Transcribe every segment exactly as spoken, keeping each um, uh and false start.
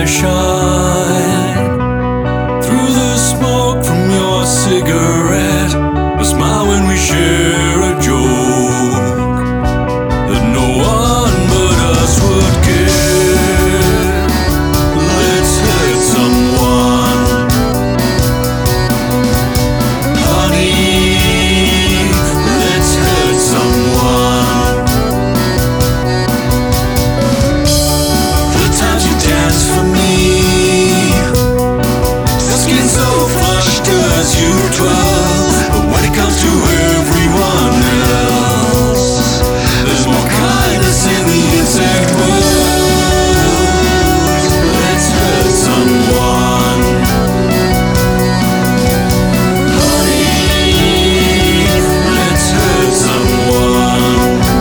I shine. Through the smoke from your cigarette, a smile when we share a joke that no one but us would get. Let's hurt someone, honey. Let's hurt someone. The times you dance for me, the skin so flushed 'cause you're twelve. But when it comes to everyone else, there's more kindness in the insect world. Let's hurt someone, honey. Let's hurt someone.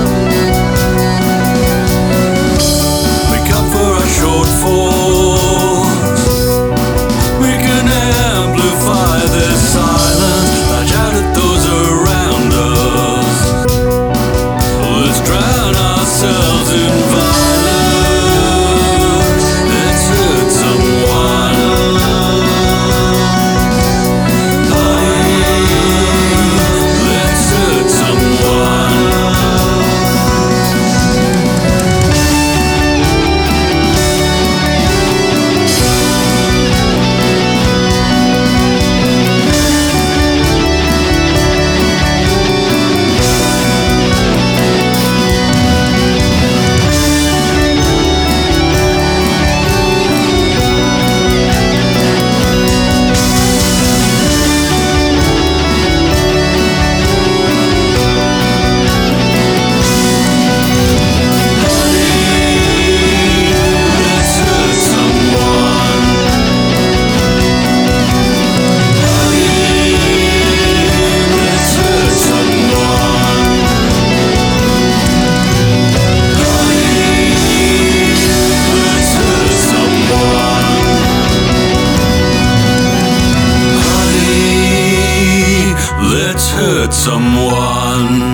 Make up for our shortfalls. We can amplify this silence. Lash out at those around us. Let's drown ourselves in violence. Let's hurt someone, honey. Let's hurt someone. Let's hurt someone.